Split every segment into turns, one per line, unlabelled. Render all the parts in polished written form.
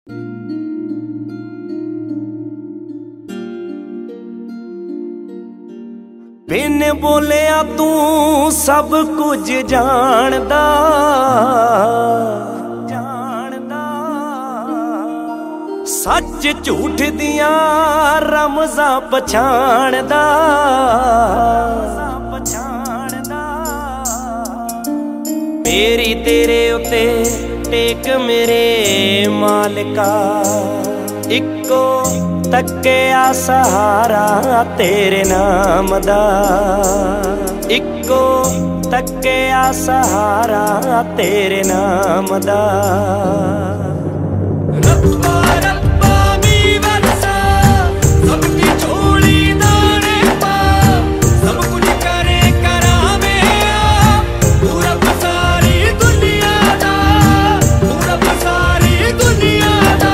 बिन बोलिया तू सब कुछ जानदा सच झूठ दियां रमज़ां पछाणदा मेरी तेरे उते टेक मेरे मालिका इक्को तक्किया सहारा तेरे नाम दा इक्को तक्किया सहारा तेरे नाम दा। रब्बा रब्बा मी वरसा सबकी झोली दाने पा सब कुछ करे करावे तू रब सारी दुनिया दा तू रब सारी दुनिया दा।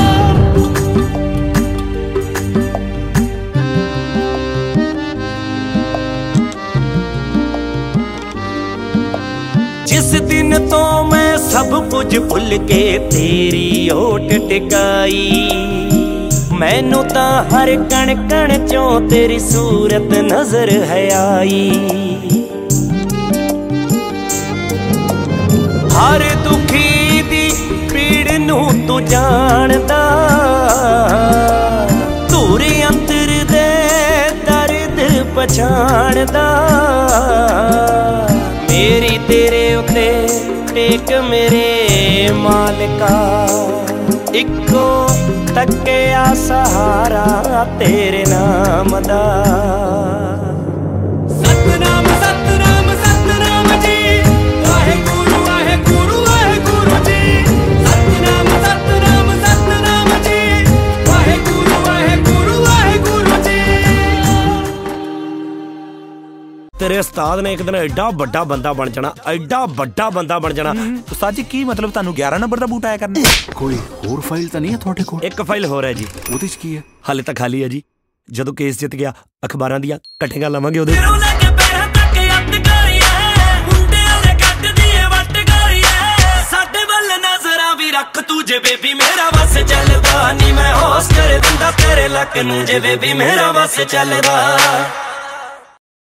जिस दिन तो मैं सब कुछ भुल के तेरी ओट टिकाई मैनू तां हर कण कण चों तेरी सूरत नजर है आई। हर दुखी दी पीड़ नू तू जानदा धूरे अंतर दे दर्द पछाणदा मेरी तेरे उते टेक मेरे मालिका इक्को तक्किया सहारा तेरे नाम दा। सतनाम सतनाम सतनाम जी वाहेगुरु वाहेगुरु वाहेगुरु जी सतनाम सतनाम सतनाम जी वाहेगुरु वाहेगुरु वाहेगुरु जी। तेरे उस्ताद ने एक दिन एडा बड़ा बंदा बन जाना एडा बड़ा बंदा बन जाना।
उस्ताद जी की मतलब तुहानू 11 नंबर दा बूट आया करना?
कोई होर फाइल तां नहीं है तुहाडे कोल?
एक फाइल होर है जी।
ਉਹਦੇ 'ਚ ਕੀ है?
हाले तक खाली है जी। जदों केस जित गया अखबारां दियां कट्ठियां लावांगे ਉਹਦੇ। रख तू जे बेबी मेरा बस चलदा नी मैं होश कर दिंदा तेरे लक नू जे बेबी मेरा बस चलदा।